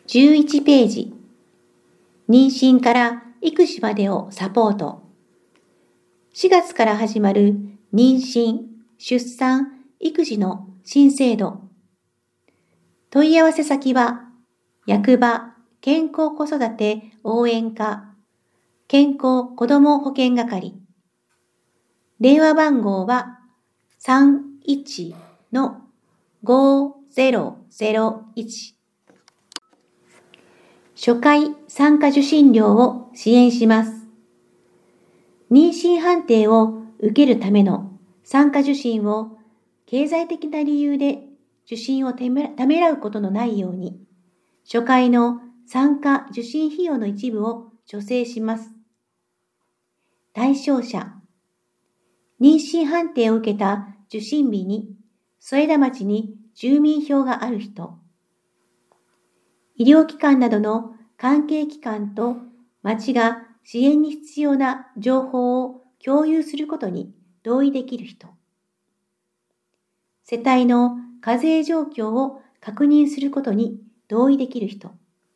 11ページ。妊娠から育児までをサポート。4月から始まる妊娠、出産、育児の新制度。問い合わせ先は、役場健康子育て応援課、健康子ども保健係。電話番号は31-5001。初回参加受診料を支援します。妊娠判定を受けるための参加受診を経済的な理由で受診をためらうことのないように、初回の参加受診費用の一部を助成します。対象者、妊娠判定を受けた受診日に添田町に住民票がある人、医療機関などの関係機関と町が支援に必要な情報を共有することに同意できる人、世帯の課税状況を確認することに同意できる人、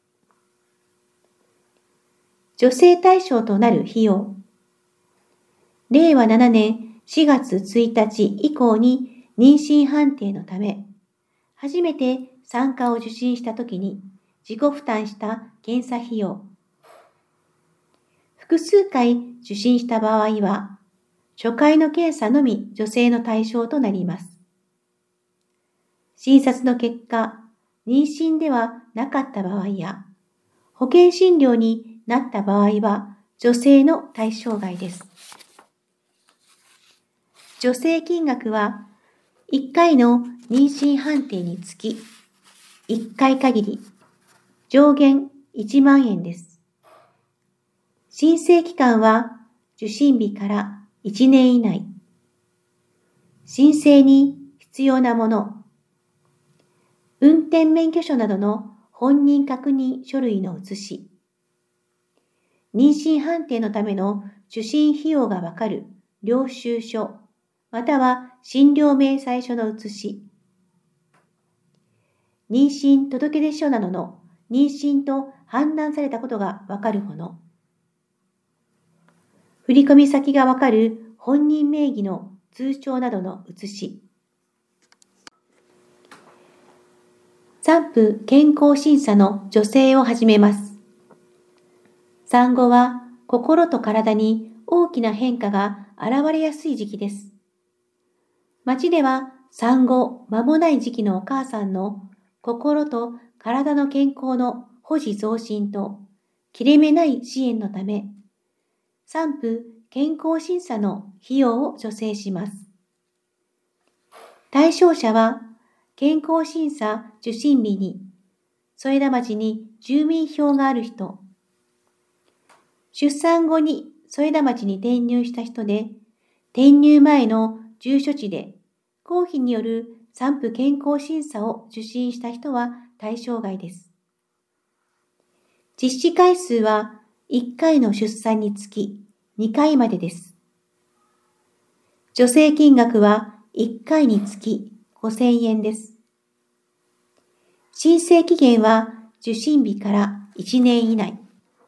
助成対象となる費用、令和7年4月1日以降に妊娠判定のため、初めて産科を受診したときに自己負担した検査費用、複数回受診した場合は、初回の検査のみ助成の対象となります。診察の結果、妊娠ではなかった場合や、保険診療になった場合は、助成の対象外です。助成金額は、1回の妊娠判定につき、1回限り、上限1万円です。申請期間は受診日から1年以内。申請に必要なもの、運転免許証などの本人確認書類の写し、妊娠判定のための受診費用がわかる領収書、または診療明細書の写し、妊娠届出書などの妊娠と判断されたことがわかるもの、振込先がわかる本人名義の通帳などの写し、産婦健康審査の助成を始めます。産後は心と体に大きな変化が現れやすい時期です。町では産後間もない時期のお母さんの心と体の健康の保持増進と切れ目ない支援のため、産婦健康審査の費用を助成します。対象者は健康審査受診日に添田町に住民票がある人、出産後に添田町に転入した人で、転入前の住所地で公費による産婦健康審査を受診した人は対象外です。実施回数は1回の出産につき2回までです。助成金額は1回につき5000円です。申請期限は受診日から1年以内。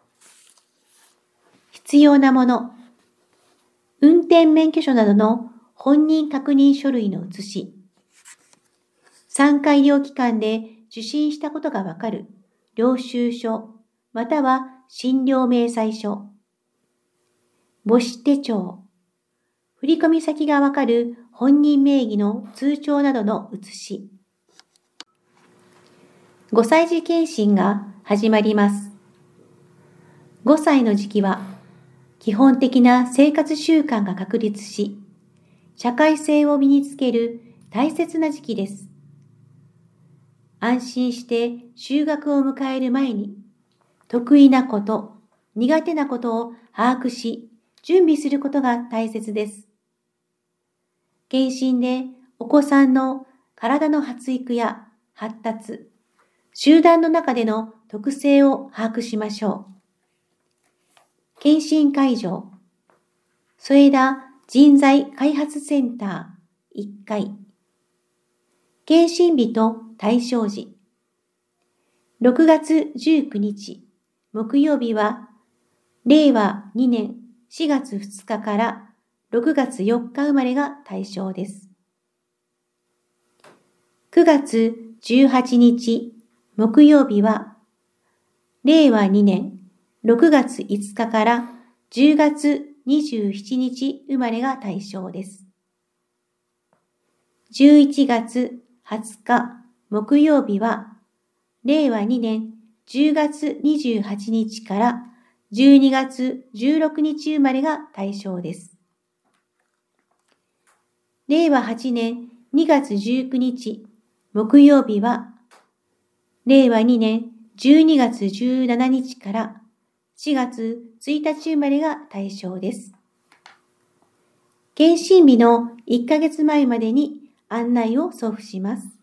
必要なもの、運転免許証などの本人確認書類の写し、産科医療機関で受診したことがわかる領収書、または診療明細書、母子手帳、振込先がわかる本人名義の通帳などの写し。5歳児検診が始まります。5歳の時期は基本的な生活習慣が確立し、社会性を身につける大切な時期です。安心して就学を迎える前に、得意なこと、苦手なことを把握し、準備することが大切です。検診でお子さんの体の発育や発達、集団の中での特性を把握しましょう。検診会場、添田人材開発センター1階。検診日と対象時、 6月19日、木曜日は、令和2年4月2日から6月4日生まれが対象です。9月18日、木曜日は、令和2年6月5日から10月27日生まれが対象です。11月20日、木曜日は、令和2年10月28日から12月16日生まれが対象です。令和8年2月19日、木曜日は、令和2年12月17日から4月1日生まれが対象です。検診日の1ヶ月前までに案内を送付します。